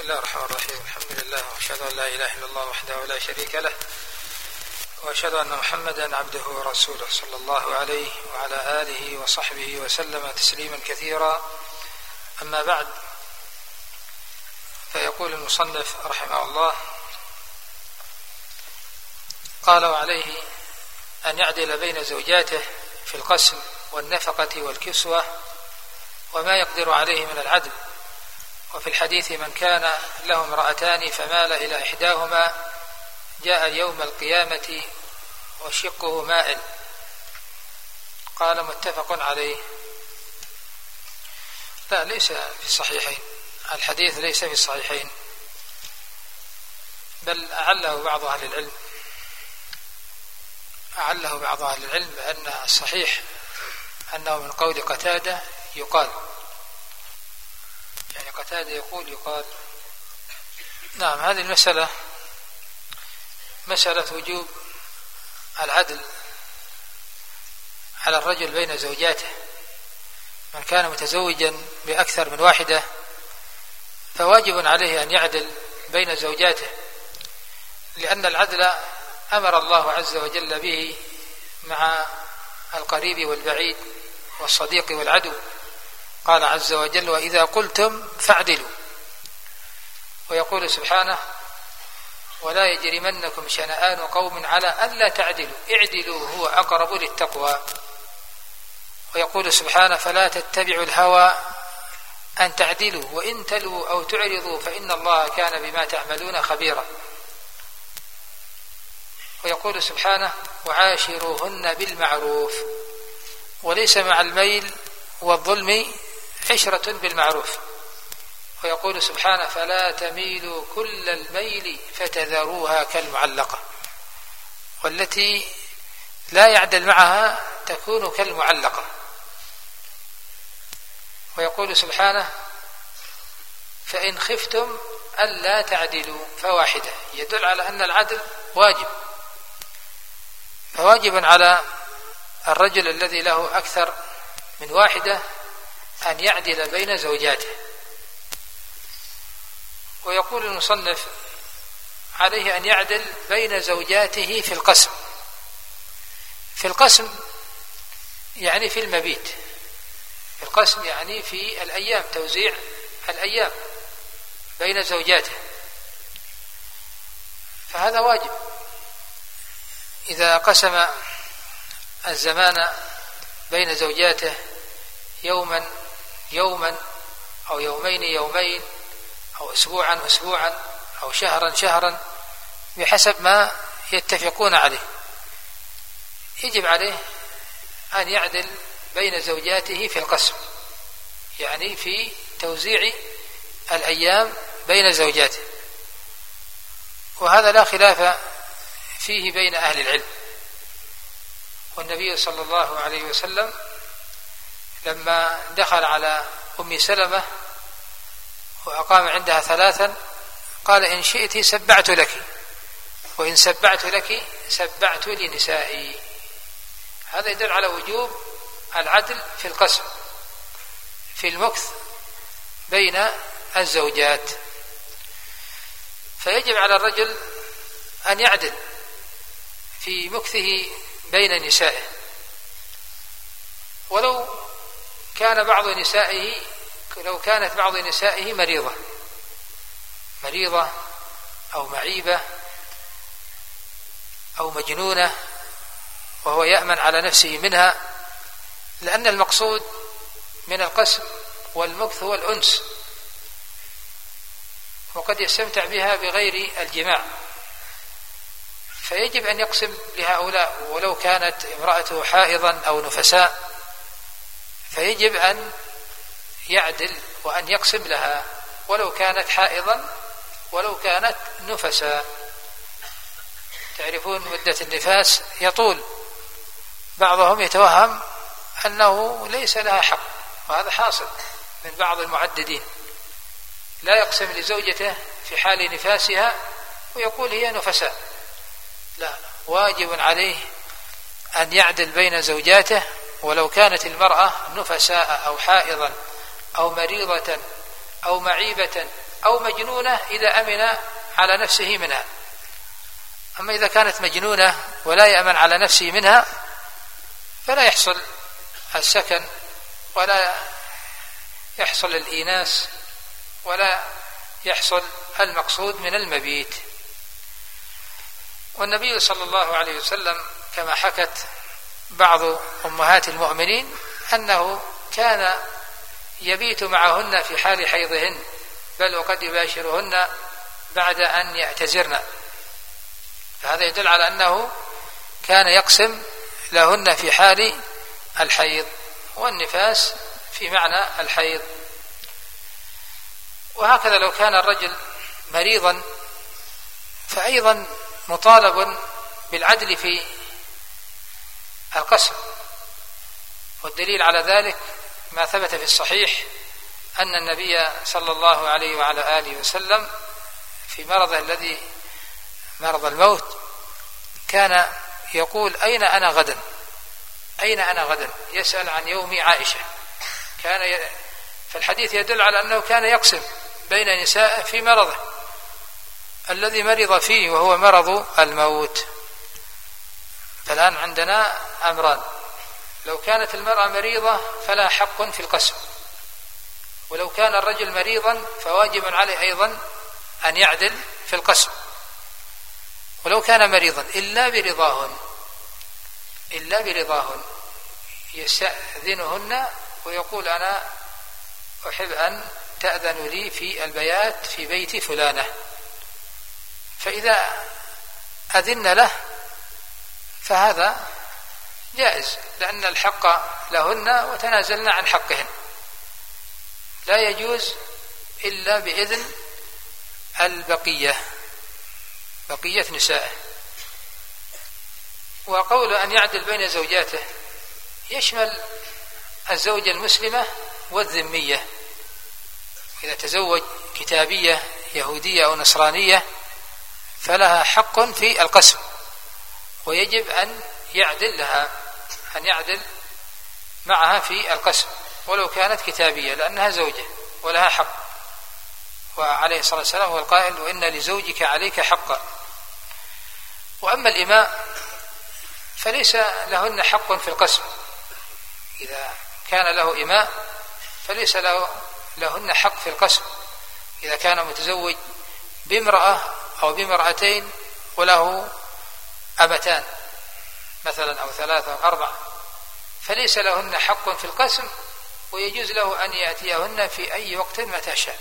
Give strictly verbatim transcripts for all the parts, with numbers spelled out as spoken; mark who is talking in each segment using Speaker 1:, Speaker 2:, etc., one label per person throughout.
Speaker 1: الله الرحمن الرحيم. الحمد لله وأشهد أن لا إله إلا الله وحده لا شريك له، وأشهد أن محمدا عبده ورسوله صلى الله عليه وعلى آله وصحبه وسلم تسليما كثيرا. أما بعد، فيقول المصنف رحمه الله: قال: وعليه أن يعدل بين زوجاته في القسم والنفقة والكسوة وما يقدر عليه من العدل. وفي الحديث: من كان له امرأتان فمال إلى إحداهما جاء يوم القيامة وشقه مائل. قال: متفق عليه. لا، ليس في الصحيحين، الحديث ليس في الصحيحين، بل أعله بعض أهل العلم أعله بعض أهل العلم بأن الصحيح أنه من قول قتادة يقال، يعني قتادة يقول يقال. نعم، هذه المسألة مسألة وجوب العدل على الرجل بين زوجاته. من كان متزوجا بأكثر من واحدة فواجب عليه أن يعدل بين زوجاته، لأن العدل أمر الله عز وجل به مع القريب والبعيد والصديق والعدو. قال عز وجل: وإذا قلتم فاعدلوا. ويقول سبحانه: ولا يجرمنكم شنآن قوم على ألا تعدلوا اعدلوا هو أقرب للتقوى. ويقول سبحانه: فلا تتبعوا الهوى أن تعدلوا وإن تلوا أو تعرضوا فإن الله كان بما تعملون خبيرا. ويقول سبحانه: وعاشروهن بالمعروف. وليس مع الميل والظلم عشرة بالمعروف. ويقول سبحانه: فلا تميلوا كل الميل فتذروها كالمعلقة. والتي لا يعدل معها تكون كالمعلقة. ويقول سبحانه: فإن خفتم ألا تعدلوا فواحدة. يدل على أن العدل واجب، فواجب على الرجل الذي له أكثر من واحدة أن يعدل بين زوجاته. ويقول المصنف: عليه أن يعدل بين زوجاته في القسم. في القسم يعني في المبيت، في القسم يعني في الأيام، توزيع الأيام بين زوجاته، فهذا واجب. إذا قسم الزمان بين زوجاته يوما يوما أو يومين يومين أو أسبوعا أسبوعا أو شهرا شهرا بحسب ما يتفقون عليه، يجب عليه أن يعدل بين زوجاته في القسم، يعني في توزيع الأيام بين زوجاته. وهذا لا خلاف فيه بين أهل العلم. والنبي صلى الله عليه وسلم لما دخل على أم سلمة وأقام عندها ثلاثا قال: إن شئت سبعت لك، وإن سبعت لك سبعت لنسائي. هذا يدل على وجوب العدل في القسم، في المكث بين الزوجات. فيجب على الرجل أن يعدل في مكثه بين نسائه، ولو كان بعض نسائه لو كانت بعض نسائه مريضة مريضة أو معيبة أو مجنونة وهو يأمن على نفسه منها، لأن المقصود من القسم والمكث هو الأنس، وقد يستمتع بها بغير الجماع، فيجب أن يقسم لهؤلاء. ولو كانت امرأته حائضا أو نفساء فيجب أن يعدل وأن يقسم لها، ولو كانت حائضا ولو كانت نفساء. تعرفون مدة النفاس يطول، بعضهم يتوهم أنه ليس لها حق، وهذا حاصل من بعض المعددين، لا يقسم لزوجته في حال نفاسها ويقول هي نفساء. لا، واجب عليه أن يعدل بين زوجاته، ولو كانت المرأة نفساء أو حائضا أو مريضة أو معيبة أو مجنونة إذا أمن على نفسه منها. أما إذا كانت مجنونة ولا يأمن على نفسه منها فلا يحصل السكن ولا يحصل الإيناس ولا يحصل المقصود من المبيت. والنبي صلى الله عليه وسلم كما حكت بعض أمهات المؤمنين أنه كان يبيت معهن في حال حيضهن، بل وقد يباشرهن بعد أن يعتزرن، فهذا يدل على أنه كان يقسم لهن في حال الحيض، والنفاس في معنى الحيض. وهكذا لو كان الرجل مريضا فأيضا مطالب بالعدل في القسم، والدليل على ذلك ما ثبت في الصحيح أن النبي صلى الله عليه وعلى آله وسلم في مرضه الذي مرض الموت كان يقول أين أنا غدا، أين أنا غدا، يسأل عن يوم عائشة. كان ي... فالحديث يدل على أنه كان يقسم بين نساء في مرضه الذي مرض فيه وهو مرض الموت. فالآن عندنا أمران: لو كانت المرأة مريضة فلا حق في القسم، ولو كان الرجل مريضا فواجب عليه أيضا أن يعدل في القسم. ولو كان مريضا إلا برضاهن إلا برضاهن يستأذنهن ويقول أنا أحب أن تأذن لي في البيات في بيت فلانة، فإذا أذن له فهذا جائز، لأن الحق لهن وتنازلنا عن حقهن. لا يجوز إلا بإذن البقية بقية نسائه. وقول أن يعدل بين زوجاته يشمل الزوجة المسلمة والذمية. إذا تزوج كتابية يهودية أو نصرانية فلها حق في القسم، ويجب أن يعدل لها أن يعدل معها في القسم ولو كانت كتابية، لأنها زوجة ولها حق. وعليه الصلاة والسلام هو القائل: وإن لزوجك عليك حقا. وأما الإماء فليس لهن حق في القسم، إذا كان له إماء فليس له لهن حق في القسم. إذا كان متزوج بامرأة أو بامرأتين وله أمتان مثلا أو ثلاثة أو أربعة فليس لهن حق في القسم، ويجوز له أن يأتيهن في أي وقت متى شاء،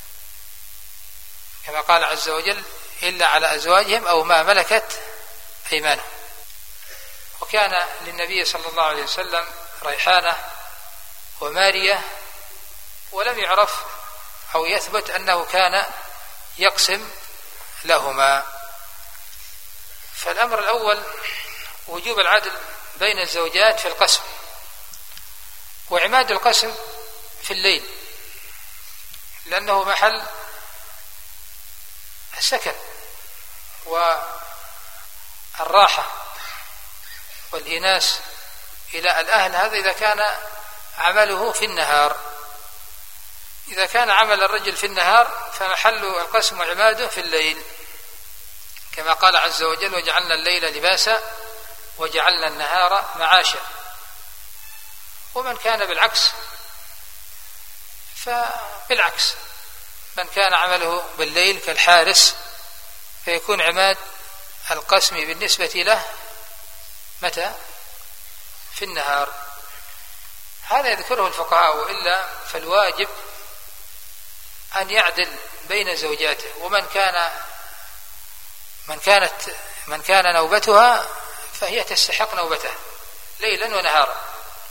Speaker 1: كما قال عز وجل: إلا على أزواجهم أو ما ملكت أيمانهم. وكان للنبي صلى الله عليه وسلم ريحانة ومارية، ولم يعرف أو يثبت أنه كان يقسم لهما. فالأمر الأول وجوب العدل بين الزوجات في القسم، وعماد القسم في الليل لأنه محل السكن والراحة والإناس إلى الأهل. هذا إذا كان عمله في النهار. إذا كان عمل الرجل في النهار فمحل القسم وعماده في الليل، كما قال عز وجل: وجعلنا الليل لباسا وجعلنا النهار معاشا. ومن كان بالعكس فبالعكس، من كان عمله بالليل كالحارس فيكون عماد القسم بالنسبة له متى؟ في النهار. هذا يذكره الفقهاء، وإلا فالواجب أن يعدل بين زوجاته. ومن كان من كانت من كان نوبتها فهي تستحق نوبته ليلا ونهارا.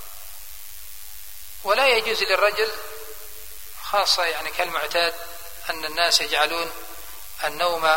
Speaker 1: ولا يجوز للرجل خاصة يعني كالمعتاد أن الناس يجعلون النوم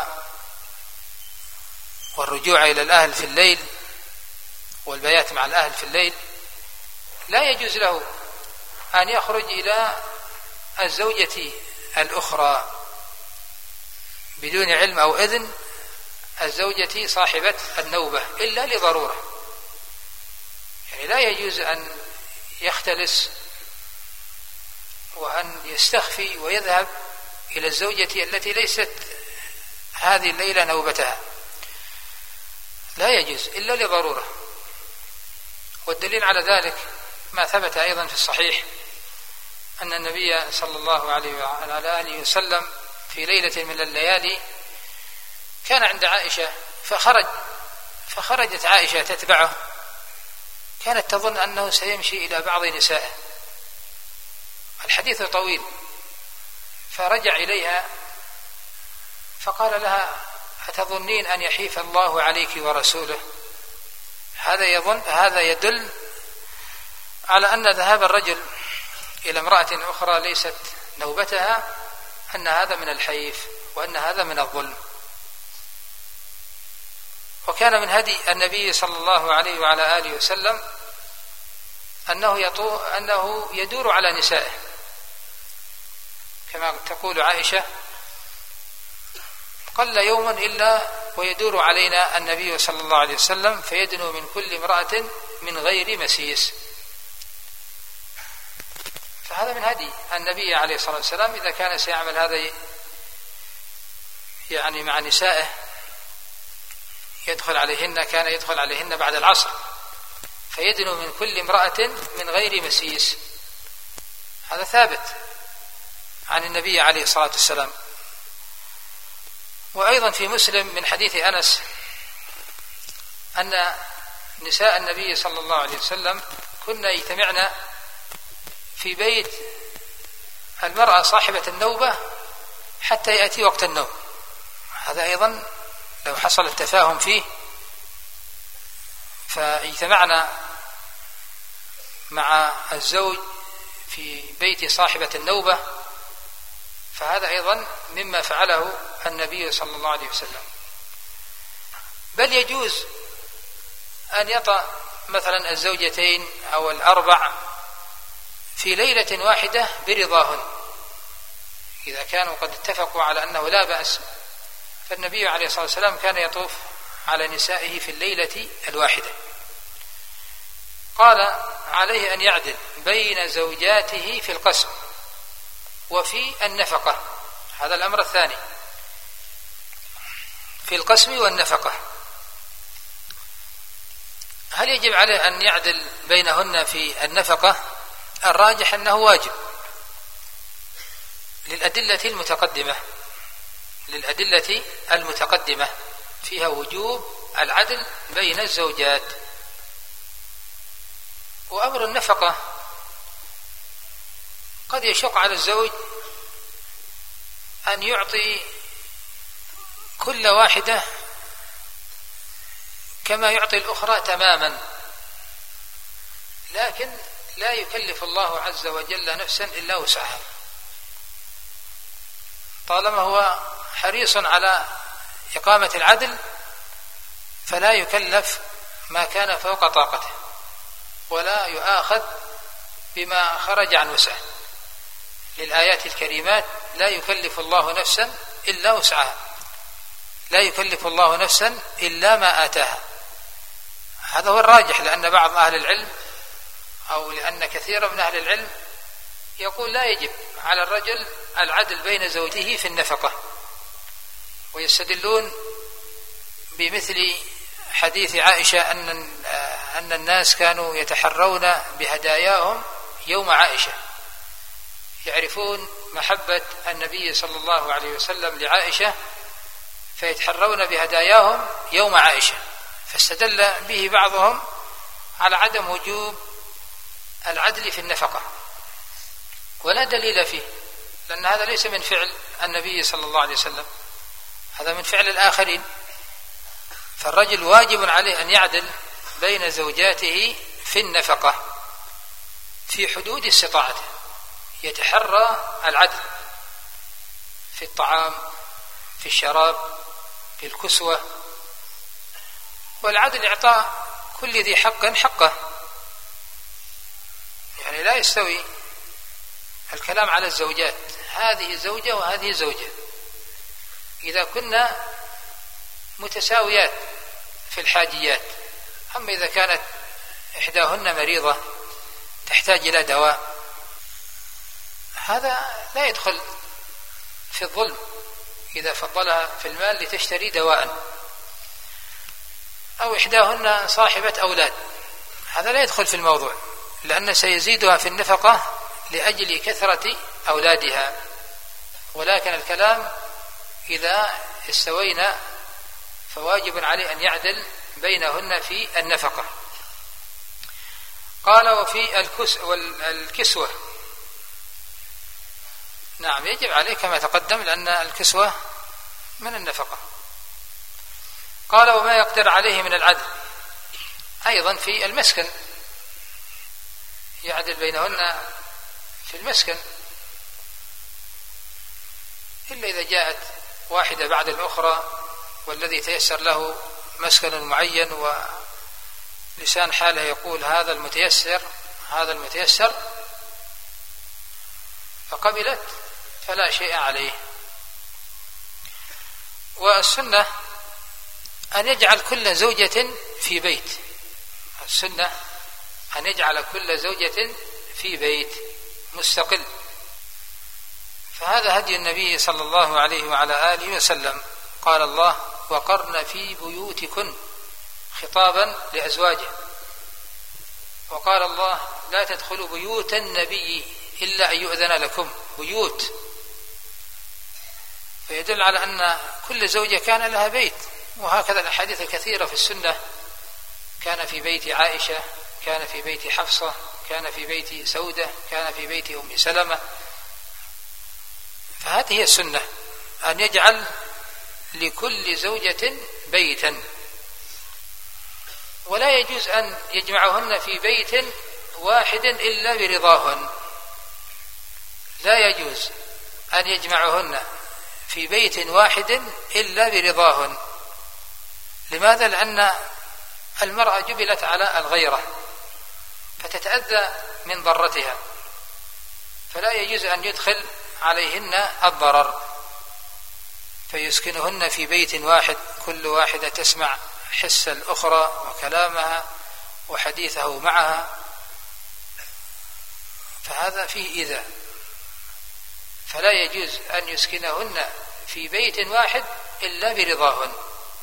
Speaker 1: والرجوع إلى الأهل في الليل والبيات مع الأهل في الليل، لا يجوز له أن يخرج إلى الزوجة الأخرى بدون علم أو إذن الزوجة صاحبة النوبة إلا لضرورة. يعني لا يجوز أن يختلس وأن يستخفي ويذهب إلى الزوجة التي ليست هذه الليلة نوبتها، لا يجوز إلا لضرورة. والدليل على ذلك ما ثبت أيضا في الصحيح أن النبي صلى الله عليه وعلى آله وسلم في ليلة من الليالي كان عند عائشة فخرج فخرجت عائشة تتبعه، كانت تظن أنه سيمشي إلى بعض نسائه، الحديث طويل، فرجع إليها فقال لها: أتظنين أن يحيف الله عليك ورسوله؟ هذا يظن هذا يدل على أن ذهاب الرجل إلى امرأة أخرى ليست نوبتها أن هذا من الحيف وأن هذا من الظلم. وكان من هدي النبي صلى الله عليه وعلى آله وسلم أنه يطو أنه يدور على نسائه، كما تقول عائشة: قل يوم إلا ويدور علينا النبي صلى الله عليه وسلم فيدنو من كل امرأة من غير مسيس. فهذا من هدي النبي عليه الصلاة والسلام، إذا كان سيعمل هذا يعني مع نسائه يدخل عليهن، كان يدخل عليهن بعد العصر فيدنو من كل امرأة من غير مسيس. هذا ثابت عن النبي عليه الصلاة والسلام. وأيضا في مسلم من حديث أنس أن نساء النبي صلى الله عليه وسلم كنا يجتمعن في بيت المرأة صاحبة النوبة حتى يأتي وقت النوم. هذا أيضا لو حصل التفاهم فيه فاجتمعنا مع الزوج في بيت صاحبة النوبة، فهذا أيضا مما فعله النبي صلى الله عليه وسلم. بل يجوز أن يطأ مثلا الزوجتين أو الأربع في ليلة واحدة برضاهن، إذا كانوا قد اتفقوا على أنه لا بأس. فالنبي عليه الصلاة والسلام كان يطوف على نسائه في الليلة الواحدة. قال: عليه أن يعدل بين زوجاته في القسم وفي النفقة. هذا الأمر الثاني، في القسم والنفقة. هل يجب عليه أن يعدل بينهن في النفقة؟ الراجح أنه واجب للأدلة المتقدمة للأدلة المتقدمة فيها وجوب العدل بين الزوجات. وأمر النفقة قد يشق على الزوج أن يعطي كل واحدة كما يعطي الأخرى تماما، لكن لا يكلف الله عز وجل نفسا إلا وسعها، طالما هو حريص على إقامة العدل فلا يكلف ما كان فوق طاقته ولا يؤاخذ بما خرج عن وسعه. للآيات الكريمات: لا يكلف الله نفسا إلا وسعها، لا يكلف الله نفسا إلا ما آتاها. هذا هو الراجح، لأن بعض أهل العلم أو لأن كثيرا من أهل العلم يقول لا يجب على الرجل العدل بين زوجته في النفقة، ويستدلون بمثل حديث عائشة أن أن الناس كانوا يتحرون بهداياهم يوم عائشة، يعرفون محبة النبي صلى الله عليه وسلم لعائشة فيتحرون بهداياهم يوم عائشة، فاستدل به بعضهم على عدم وجوب العدل في النفقة، ولا دليل فيه، لأن هذا ليس من فعل النبي صلى الله عليه وسلم، هذا من فعل الآخرين. فالرجل واجب عليه أن يعدل بين زوجاته في النفقة في حدود استطاعته، يتحرى العدل في الطعام، في الشراب، في الكسوة. والعدل إعطاء كل ذي حق حقه، يعني لا يستوي الكلام على الزوجات، هذه زوجة وهذه زوجة، إذا كنا متساويات في الحاجيات. أما إذا كانت إحداهن مريضة تحتاج إلى دواء، هذا لا يدخل في في الظلم إذا فضلها في المال لتشتري دواء، أو إحداهن صاحبة أولاد، هذا لا يدخل في الموضوع، لأن سيزيدها في النفقة لأجل كثرة أولادها، ولكن الكلام إذا استوينا فواجب عليه أن يعدل بينهن في النفقة. قال وفي الكسوة، نعم يجب عليه كما تقدم لأن الكسوة من النفقة. قال وما يقدر عليه من العدل، أيضا في المسكن يعدل بينهن في المسكن، إلا إذا جاءت واحدة بعد الأخرى والذي تيسر له مسكن معين ولسان حاله يقول هذا المتيسر هذا المتيسر فقبلت فلا شيء عليه. والسنة أن يجعل كل زوجة في بيت، السنة أن يجعل كل زوجة في بيت مستقل، فهذا هدي النبي صلى الله عليه وعلى آله وسلم. قال الله وقرن في بيوتكن خطابا لأزواجه، وقال الله لا تدخلوا بيوت النبي إلا أن يؤذن لكم، بيوت، فيدل على أن كل زوجة كان لها بيت. وهكذا الأحاديث الكثيرة في السنة، كان في بيت عائشة، كان في بيت حفصة، كان في بيت سودة، كان في بيت أم سلمة. فهذه هي السنة، أن يجعل لكل زوجة بيتا، ولا يجوز أن يجمعهن في بيت واحد إلا برضاهن، لا يجوز أن يجمعهن في بيت واحد إلا برضاهن. لماذا؟ لأن المرأة جبلت على الغيرة فتتأذى من ضرتها، فلا يجوز أن يدخل عليهن الضرر، فيسكنهن في بيت واحد، كل واحدة تسمع حس الأخرى وكلامها وحديثه معها، فهذا فيه إيذاء، فلا يجوز أن يسكنهن في بيت واحد إلا برضاهن.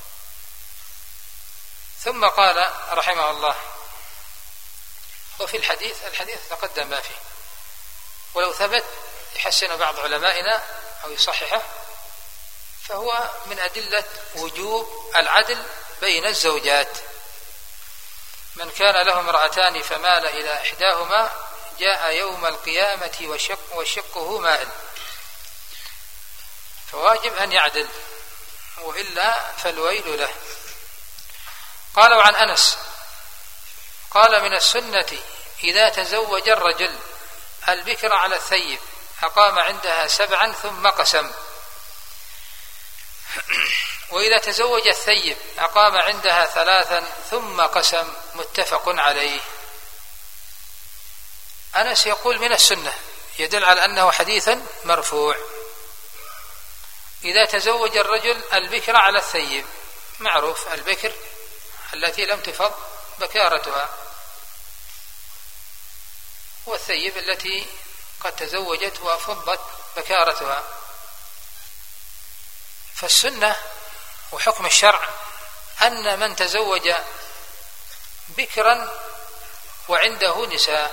Speaker 1: ثم قال رحمه الله وفي الحديث، الحديث تقدم ما فيه، ولو ثبت يحسن بعض علمائنا أو يصححه، فهو من أدلة وجوب العدل بين الزوجات. من كان له امرأتان فمال إلى إحداهما جاء يوم القيامة وشق وشقه مائل، فواجب أن يعدل، وإلا فالويل له. قال وعن أنس قال من السنة إذا تزوج الرجل البكر على الثيب أقام عندها سبعا ثم قسم، وإذا تزوج الثيب أقام عندها ثلاثا ثم قسم، متفق عليه. أنس يقول من السنة، يدل على أنه حديث مرفوع. إذا تزوج الرجل البكر على الثيب، معروف البكر التي لم تفض بكارتها، والثيب التي قد تزوجت وفضت بكارتها. فالسنة وحكم الشرع أن من تزوج بكرا وعنده نساء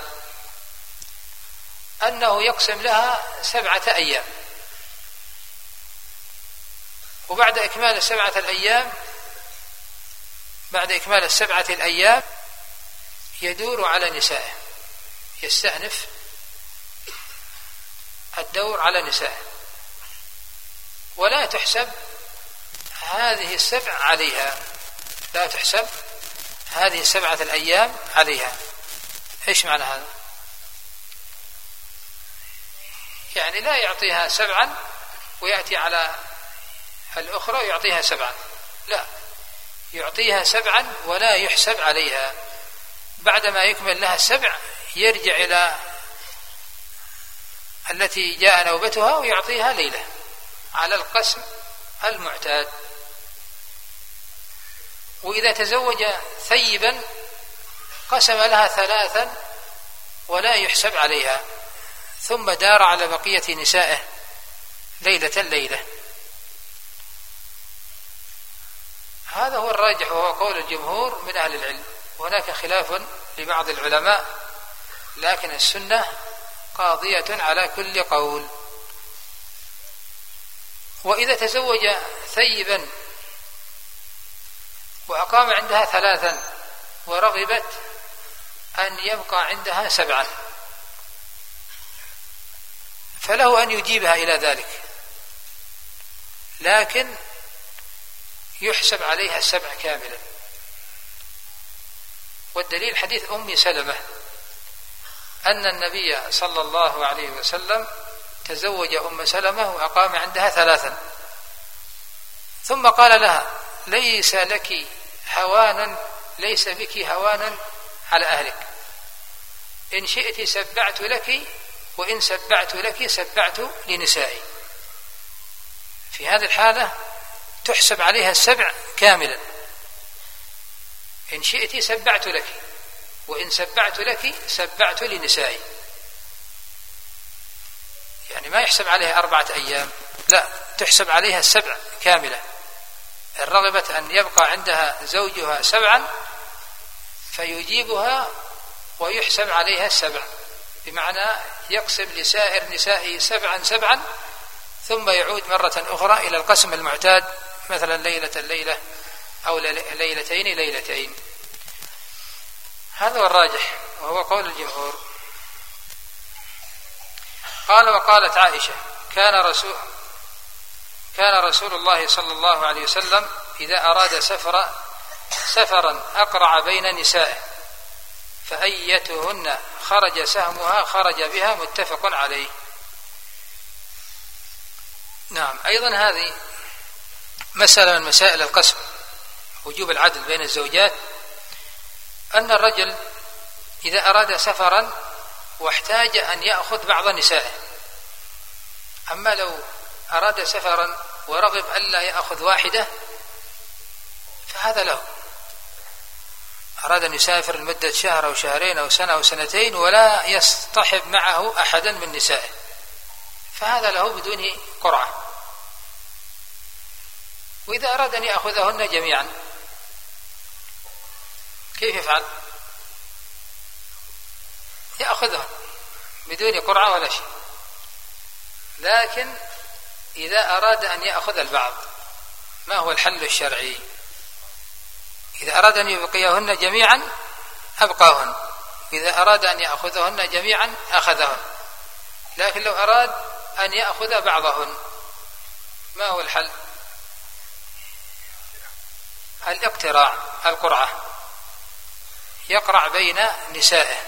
Speaker 1: أنه يقسم لها سبعة أيام، وبعد إكمال السبعة الأيام بعد إكمال السبعة الأيام يدور على نسائه، يستأنف الدور على نسائه، ولا تحسب هذه السبع عليها، لا تحسب هذه السبعة الأيام عليها. إيش معنى هذا؟ يعني لا يعطيها سبعا ويأتي على الأخرى ويعطيها سبعا، لا، يعطيها سبعا ولا يحسب عليها، بعدما يكمل لها السبع يرجع إلى التي جاء نوبتها ويعطيها ليلة على القسم المعتاد. وإذا تزوج ثيبا قسم لها ثلاثا ولا يحسب عليها، ثم دار على بقية نسائه ليلة ليلة. هذا هو الراجح وهو قول الجمهور من أهل العلم. وهناك خلاف لبعض العلماء، لكن السنة قاضية على كل قول. وإذا تزوج ثيبا وأقام عندها ثلاثا ورغبت أن يبقى عندها سبعا، فله أن يجيبها إلى ذلك، لكن يحسب عليها السبع كاملا. والدليل حديث أم سلمة أن النبي صلى الله عليه وسلم تزوج أم سلمة وأقام عندها ثلاثا، ثم قال لها: ليس لك هوان، ليس بك هوان على أهلك، إن شئت سبعت لك، وإن سبعت لك سبعت لنسائي. في هذه الحالة تحسب عليها السبع كاملا، إن شئت سبعت لك، وإن سبعت لك سبعت لنسائي. يعني ما يحسب عليها أربعة أيام، لا، تحسب عليها السبع كاملة. إن رغبت أن يبقى عندها زوجها سبعا فيجيبها ويحسب عليها السبع، بمعنى يقسم لسائر نسائه سبعا سبعا، ثم يعود مرة أخرى إلى القسم المعتاد، مثلا ليلة ليلة أو ليلتين ليلتين. هذا هو الراجح وهو قول الجمهور. قال: وقالت عائشة: كان رسول كان رسول الله صلى الله عليه وسلم إذا أراد سفر سفرا أقرع بين نسائه، فأيتهن خرج سهمها خرج بها، متفق عليه. نعم، أيضا هذه مسألة من مسائل القسم، وجوب العدل بين الزوجات، أن الرجل إذا أراد سفرا واحتاج أن يأخذ بعض نسائه، أما لو أراد سفرا ورغب ألا يأخذ واحدة فهذا له. أراد أن يسافر لمدة شهر أو شهرين أو سنة أو سنتين ولا يصطحب معه أحدا من نسائه، فهذا له بدون قرعة. وإذا أراد أن يأخذهن جميعا كيف يفعل؟ يأخذهن بدون قرعة ولا شيء. لكن إذا أراد أن يأخذ البعض، ما هو الحل الشرعي؟ إذا أراد أن يبقيهن جميعا أبقاهن، إذا أراد أن يأخذهن جميعا أخذهن. لكن لو أراد أن يأخذ بعضهن ما هو الحل؟ الاقتراع، القرعة، يقرع بين نسائه.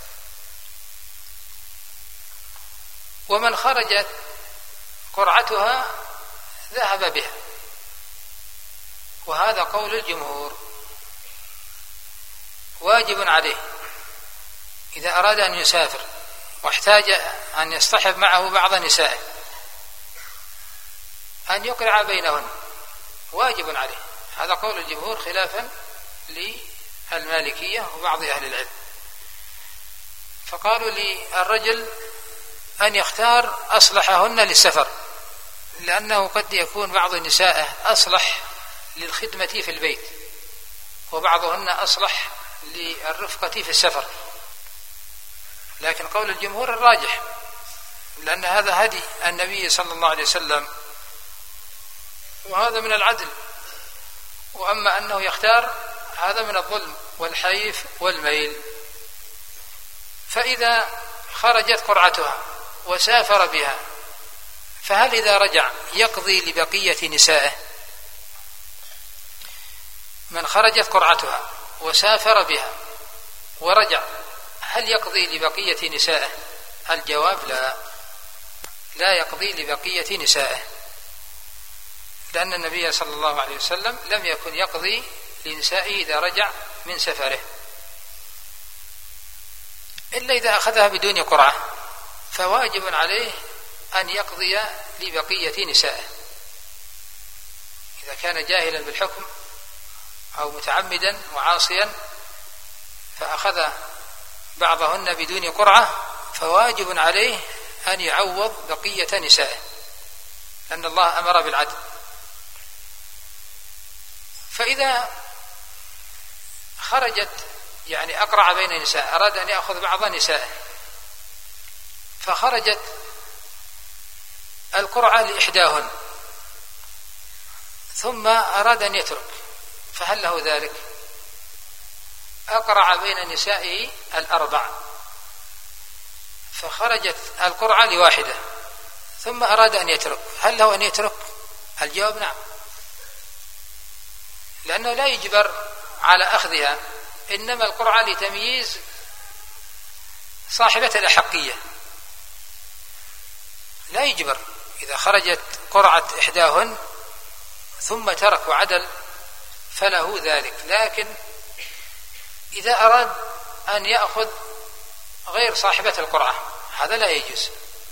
Speaker 1: ومن خرجت قرعتها ذهب بها، وهذا قول الجمهور. واجب عليه إذا أراد أن يسافر واحتاج أن يصطحب معه بعض نسائه أن يقرع بينهن، واجب عليه. هذا قول الجمهور خلافا للمالكية وبعض أهل العلم، فقالوا للرجل أن يختار أصلحهن للسفر، لأنه قد يكون بعض نسائه أصلح للخدمة في البيت، وبعضهن أصلح للرفقة في السفر. لكن قول الجمهور الراجح، لأن هذا هدي النبي صلى الله عليه وسلم، وهذا من العدل. وأما أنه يختار هذا من الظلم والحيف والميل. فإذا خرجت قرعتها وسافر بها، فهل إذا رجع يقضي لبقية نسائه؟ من خرجت قرعتها وسافر بها ورجع هل يقضي لبقية نسائه؟ الجواب لا، لا يقضي لبقية نسائه، لأن النبي صلى الله عليه وسلم لم يكن يقضي لنسائه إذا رجع من سفره، إلا إذا أخذها بدون قرعة، فواجب عليه أن يقضي لبقية نسائه. إذا كان جاهلا بالحكم أو متعمدا وعاصيا فأخذ بعضهن بدون قرعة، فواجب عليه أن يعوض بقية نسائه. لأن الله أمر بالعدل. فإذا خرجت يعني أقرع بين نساء، أراد أن يأخذ بعض نسائه فخرجت القرعة لإحداهن ثم أراد أن يترك، فهل له ذلك؟ أقرع بين نسائه الأربع فخرجت القرعة لواحدة ثم أراد أن يترك، هل له أن يترك؟ الجواب نعم، لأنه لا يجبر على أخذها، إنما القرعة لتمييز صاحبة الأحقية، لا يجبر. إذا خرجت قرعة إحداهن ثم ترك وعدل فله ذلك، لكن إذا أراد أن يأخذ غير صاحبة القرعة هذا لا يجوز،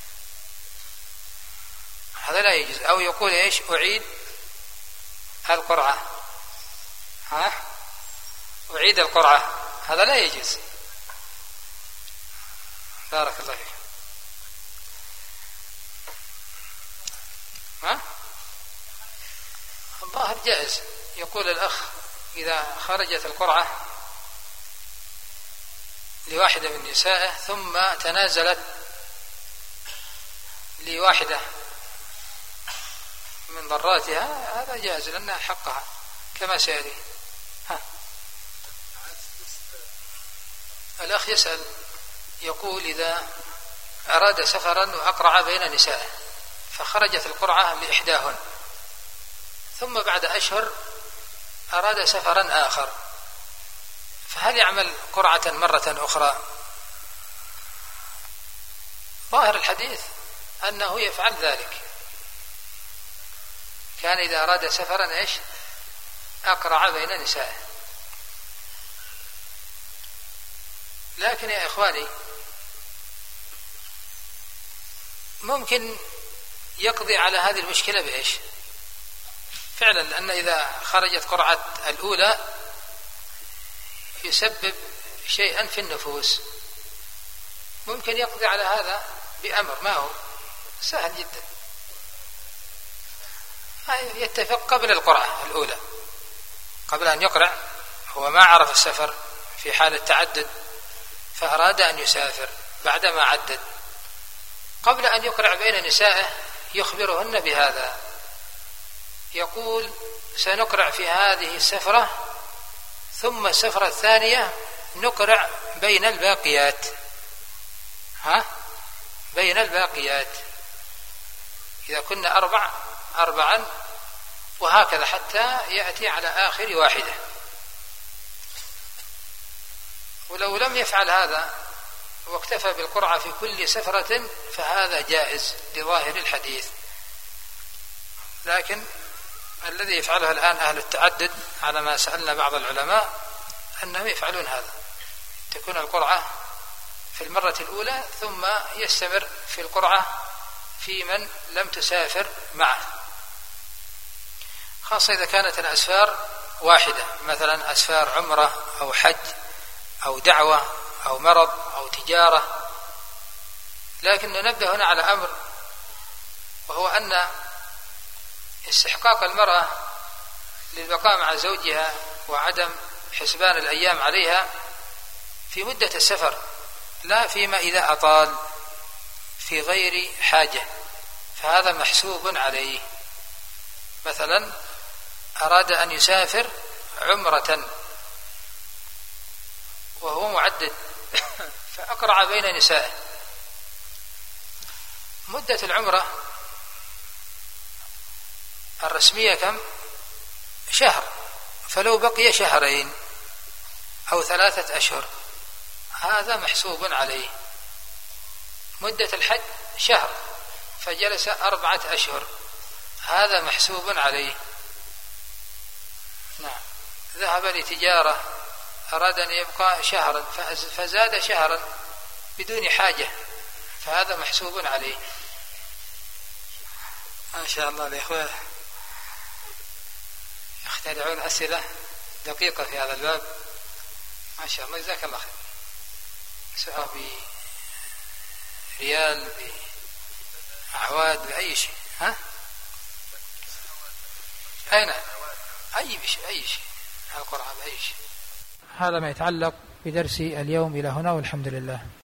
Speaker 1: هذا لا يجوز. أو يقول إيش أعيد القرعة، ها أعيد القرعة، هذا لا يجوز. بارك الله فيك. ها الظاهر جائز. يقول الأخ إذا خرجت القرعة لواحدة من نسائه ثم تنازلت لواحدة من ضراتها هذا جائز لأنها حقها كما سيأتي. ها الأخ يسأل يقول إذا أراد سفرا وأقرع بين نسائه فخرجت القرعة لإحداهن ثم بعد أشهر أراد سفرا آخر، فهل يعمل قرعة مرة أخرى؟ ظاهر الحديث أنه يفعل ذلك، كان إذا أراد سفرا إيش أقرع بين نسائه. لكن يا إخواني ممكن يقضي على هذه المشكلة بإيش؟ فعلا، لأن إذا خرجت قرعة الأولى يسبب شيئا في النفوس، ممكن يقضي على هذا بأمر، ما هو سهل جدا، يتفق قبل القرعة الأولى، قبل أن يقرع هو ما عرف السفر في حال التعدد فأراد أن يسافر بعدما عدد، قبل أن يقرع بين نسائه يخبرهن بهذا، يقول سنقرع في هذه السفرة ثم السفرة الثانية نقرع بين الباقيات، ها بين الباقيات، إذا كنا أربع أربعا وهكذا حتى يأتي على آخر واحدة. ولو لم يفعل هذا واكتفى بالقرعة في كل سفرة فهذا جائز لظاهر الحديث، لكن الذي يفعله الآن أهل التعدد على ما سألنا بعض العلماء أنهم يفعلون هذا، تكون القرعة في المرة الأولى ثم يستمر في القرعة في من لم تسافر معه، خاصة إذا كانت الأسفار واحدة، مثلا أسفار عمرة أو حج أو دعوة أو مرض أو تجارة. لكن ننبه هنا على أمر، وهو أن استحقاق المرأة للبقاء مع زوجها وعدم حسبان الأيام عليها في مدة السفر، لا فيما إذا أطال في غير حاجة، فهذا محسوب عليه. مثلا أراد أن يسافر عمرة وهو معدد فأقرع بين نسائه، مدة العمرة الرسمية كم؟ شهر، فلو بقي شهرين أو ثلاثة أشهر هذا محسوب عليه. مدة الحج شهر فجلس أربعة أشهر هذا محسوب عليه. نعم. ذهب لتجارة أراد أن يبقى شهرا فزاد شهرا بدون حاجة فهذا محسوب عليه. ما شاء الله الإخوة يخترعون أسئلة دقيقة في هذا الباب، ما شاء الله، جزاك الله خير. سواء بريال بأعواد بأي شيء، ها أين أي شيء أي شيء القرآن أي شيء. هذا ما يتعلق بدرس اليوم إلى هنا، والحمد لله.